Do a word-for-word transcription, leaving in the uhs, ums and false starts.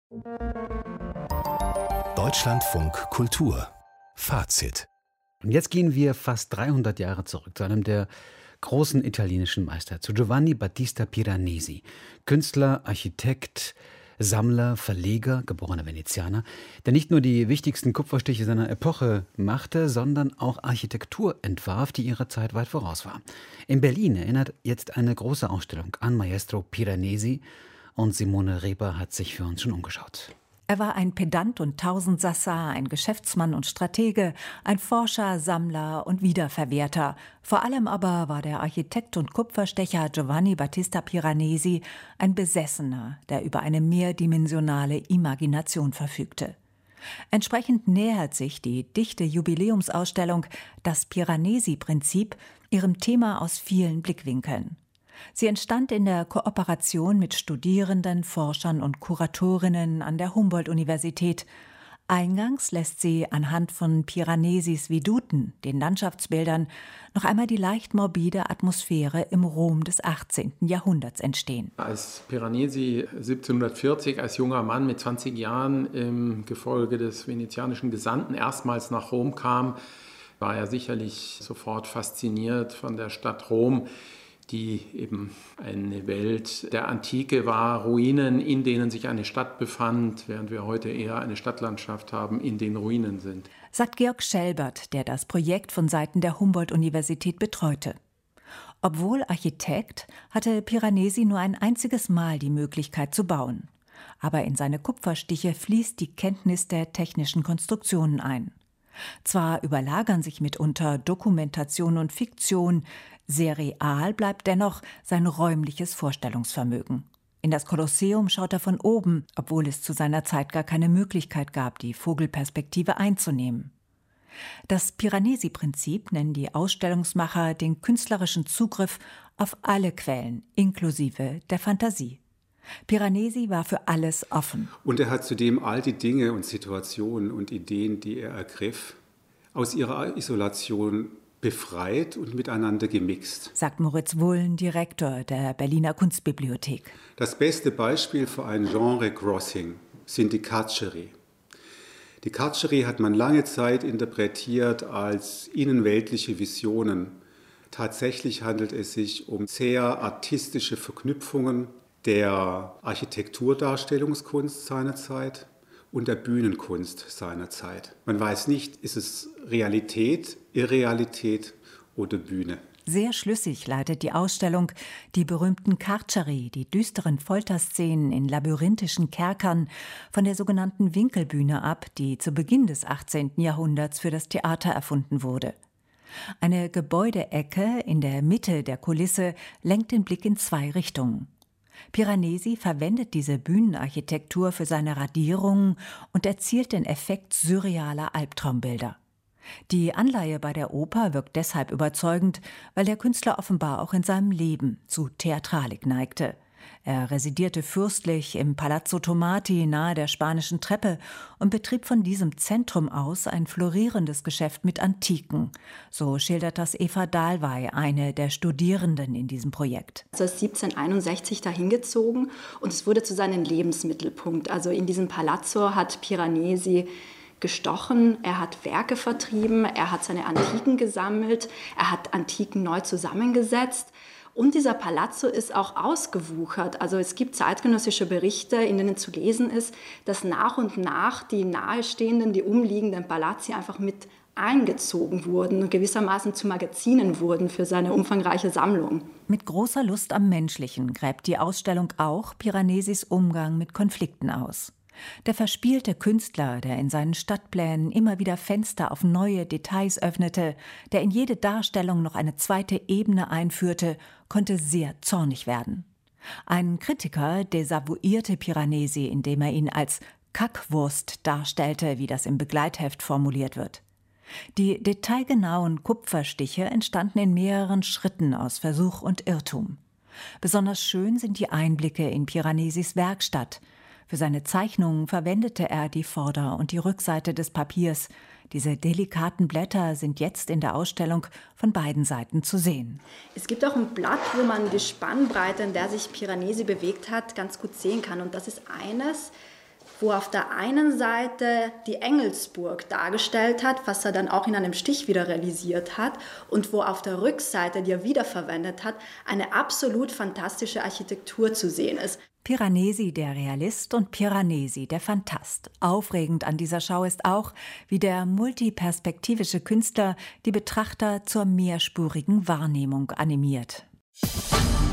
Deutschlandfunk Kultur Fazit. Und jetzt gehen wir fast dreihundert Jahre zurück zu einem der großen italienischen Meister, zu Giovanni Battista Piranesi. Künstler, Architekt, Sammler, Verleger, geborener Venezianer, der nicht nur die wichtigsten Kupferstiche seiner Epoche machte, sondern auch Architektur entwarf, die ihrer Zeit weit voraus war. In Berlin erinnert jetzt eine große Ausstellung an Maestro Piranesi und Simone Reber hat sich für uns schon umgeschaut. Er war ein Pedant und Tausendsassa, ein Geschäftsmann und Stratege, ein Forscher, Sammler und Wiederverwerter. Vor allem aber war der Architekt und Kupferstecher Giovanni Battista Piranesi ein Besessener, der über eine mehrdimensionale Imagination verfügte. Entsprechend nähert sich die dichte Jubiläumsausstellung Das Piranesi-Prinzip ihrem Thema aus vielen Blickwinkeln. Sie entstand in der Kooperation mit Studierenden, Forschern und Kuratorinnen an der Humboldt-Universität. Eingangs lässt sie anhand von Piranesis Veduten, den Landschaftsbildern, noch einmal die leicht morbide Atmosphäre im Rom des achtzehnten Jahrhunderts entstehen. Als Piranesi siebzehnhundertvierzig als junger Mann mit zwanzig Jahren im Gefolge des venezianischen Gesandten erstmals nach Rom kam, war er sicherlich sofort fasziniert von der Stadt Rom, die eben eine Welt der Antike war, Ruinen, in denen sich eine Stadt befand, während wir heute eher eine Stadtlandschaft haben, in den Ruinen sind. Sagt Georg Schelbert, der das Projekt von Seiten der Humboldt-Universität betreute. Obwohl Architekt, hatte Piranesi nur ein einziges Mal die Möglichkeit zu bauen. Aber in seine Kupferstiche fließt die Kenntnis der technischen Konstruktionen ein. Zwar überlagern sich mitunter Dokumentation und Fiktion, sehr real bleibt dennoch sein räumliches Vorstellungsvermögen. In das Kolosseum schaut er von oben, obwohl es zu seiner Zeit gar keine Möglichkeit gab, die Vogelperspektive einzunehmen. Das Piranesi-Prinzip nennen die Ausstellungsmacher den künstlerischen Zugriff auf alle Quellen, inklusive der Fantasie. Piranesi war für alles offen. Und er hat zudem all die Dinge und Situationen und Ideen, die er ergriff, aus ihrer Isolation befreit und miteinander gemixt. Sagt Moritz Wullen, Direktor der Berliner Kunstbibliothek. Das beste Beispiel für ein Genre-Crossing sind die Carceri. Die Carceri hat man lange Zeit interpretiert als innenweltliche Visionen. Tatsächlich handelt es sich um sehr artistische Verknüpfungen der Architekturdarstellungskunst seiner Zeit und der Bühnenkunst seiner Zeit. Man weiß nicht, ist es Realität, Irrealität oder Bühne. Sehr schlüssig leitet die Ausstellung die berühmten Carceri, die düsteren Folterszenen in labyrinthischen Kerkern, von der sogenannten Winkelbühne ab, die zu Beginn des achtzehnten Jahrhunderts für das Theater erfunden wurde. Eine Gebäudeecke in der Mitte der Kulisse lenkt den Blick in zwei Richtungen. Piranesi verwendet diese Bühnenarchitektur für seine Radierungen und erzielt den Effekt surrealer Albtraumbilder. Die Anleihe bei der Oper wirkt deshalb überzeugend, weil der Künstler offenbar auch in seinem Leben zu Theatralik neigte. Er residierte fürstlich im Palazzo Tomati nahe der Spanischen Treppe und betrieb von diesem Zentrum aus ein florierendes Geschäft mit Antiken. So schildert das Eva Dahlwey, eine der Studierenden in diesem Projekt. Er ist siebzehnhunderteinundsechzig dahin gezogen und es wurde zu seinem Lebensmittelpunkt. Also in diesem Palazzo hat Piranesi gestochen, er hat Werke vertrieben, er hat seine Antiken gesammelt, er hat Antiken neu zusammengesetzt. Und dieser Palazzo ist auch ausgewuchert. Also es gibt zeitgenössische Berichte, in denen zu lesen ist, dass nach und nach die nahestehenden, die umliegenden Palazzi einfach mit eingezogen wurden und gewissermaßen zu Magazinen wurden für seine umfangreiche Sammlung. Mit großer Lust am Menschlichen gräbt die Ausstellung auch Piranesis Umgang mit Konflikten aus. Der verspielte Künstler, der in seinen Stadtplänen immer wieder Fenster auf neue Details öffnete, der in jede Darstellung noch eine zweite Ebene einführte, konnte sehr zornig werden. Ein Kritiker desavouierte Piranesi, indem er ihn als Kackwurst darstellte, wie das im Begleitheft formuliert wird. Die detailgenauen Kupferstiche entstanden in mehreren Schritten aus Versuch und Irrtum. Besonders schön sind die Einblicke in Piranesis Werkstatt. Für seine Zeichnungen verwendete er die Vorder- und die Rückseite des Papiers. Diese delikaten Blätter sind jetzt in der Ausstellung von beiden Seiten zu sehen. Es gibt auch ein Blatt, wo man die Spannbreite, in der sich Piranesi bewegt hat, ganz gut sehen kann. Und das ist eines wo auf der einen Seite die Engelsburg dargestellt hat, was er dann auch in einem Stich wieder realisiert hat, und wo auf der Rückseite, die er wiederverwendet hat, eine absolut fantastische Architektur zu sehen ist. Piranesi der Realist und Piranesi der Phantast. Aufregend an dieser Schau ist auch, wie der multiperspektivische Künstler die Betrachter zur mehrspurigen Wahrnehmung animiert.